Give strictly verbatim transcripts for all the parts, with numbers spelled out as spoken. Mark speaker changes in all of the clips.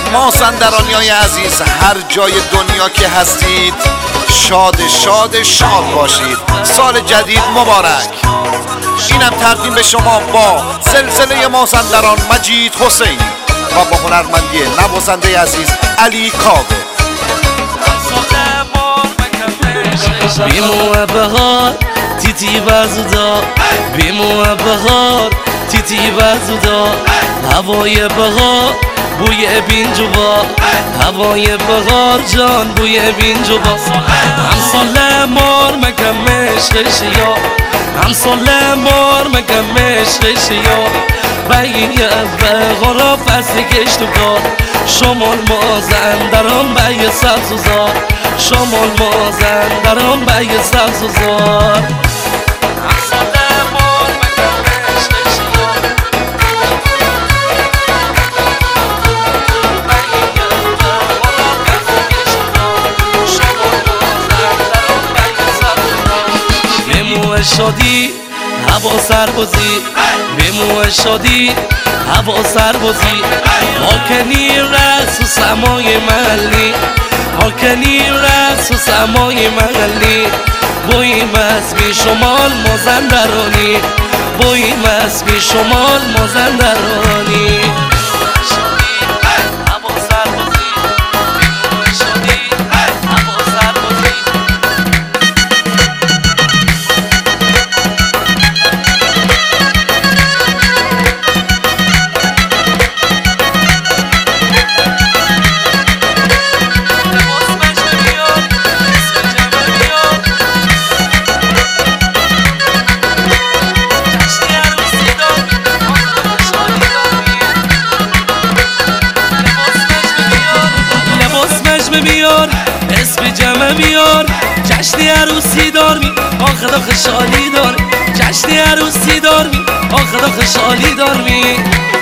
Speaker 1: مازندرانیای عزیز، هر جای دنیا که هستید شاد شاد شاد باشید. سال جدید مبارک. اینم تقدیم به شما با سلسله مازندران مجید حسینی و با هنرمندی نوازنده عزیز علی کاوه.
Speaker 2: بیمو بهار تیتی بزودا، بیمو بهار تیتی بزودا، هوای بهار بوی بینجوبا، هوای بهار جان بوی بینجوبا. هم سال مار مکمش خشیا، هم سال مار مکمش خشیا، بایه بهارا فصل کشت و کار، شمال مازندران بایه سبز و زار، شمال مازندران بایه سبز و زار. شادی هوا سربازی، بمو شادی هوا سربازی، هاکنی رس و سمای محلی، هاکنی رس و سمای محلی، بویم از بی شمال مازندرانی، بویم از بی شمال مازندرانی. بیار اسم جمع بیار، جشن عروسی دار می آخدا خوشحالی دار، جشن عروسی دار می آخدا خوشحالی دار می.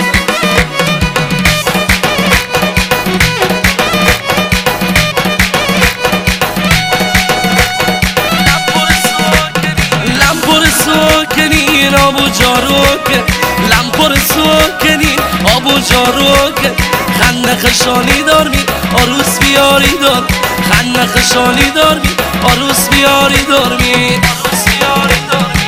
Speaker 2: لمپور سوکنین آبو جاروکن، لمپور سوکنین آبو جاروکن، خنده خشانی دار می آروس بیاری دار، خنده خشانی دار می آروس بیاری دار می، آروس بیاری دار می.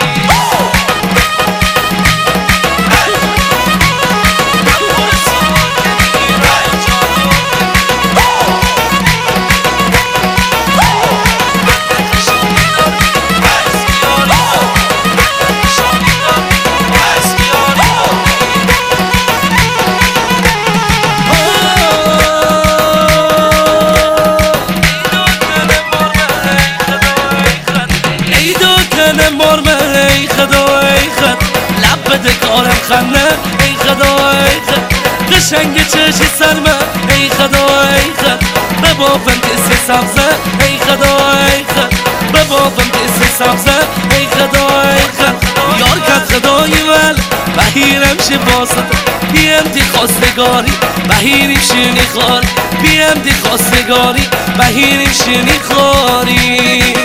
Speaker 2: ای خدا ای خد لب بده کارم خنده، ای خدا ای خد قشنگ چشی سرمه، ای خدا ای خد به بافم کسی سبزه، ای خدا ای خد به بافم کسی سبزه، ای خدا ای خد یار کد خدای ول بهیرم شی باسد، بیم دی خواستگاری بهیریم شینی خاری، بیم دی خواستگاری بهیریم شینی خاری.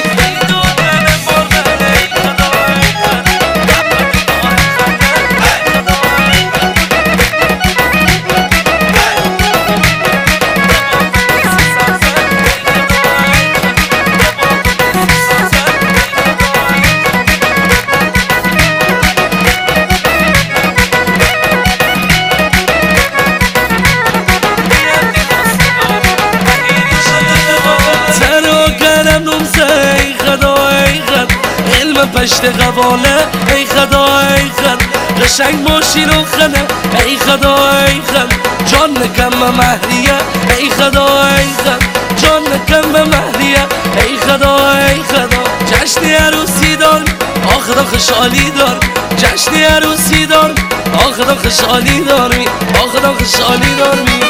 Speaker 2: ای خدا ای خد علم پشت قواله، ای خدا ای خد قشنگ ماشین و خنه، ای خدا ای خد جان کم مهریه، ای خدا ای خد جان کم مهریه، ای خدا ای خدا جشن عروسی دار آخدا خوشحالی دار، جشن عروسی دار آخدا خوشحالی دار می آخدا خوشحالی دار می.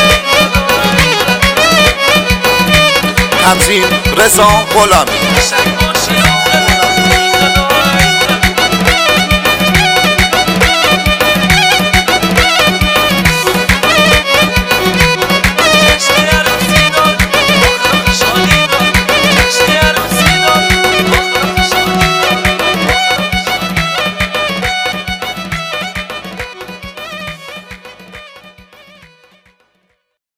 Speaker 1: تنظیم رضا غلامی.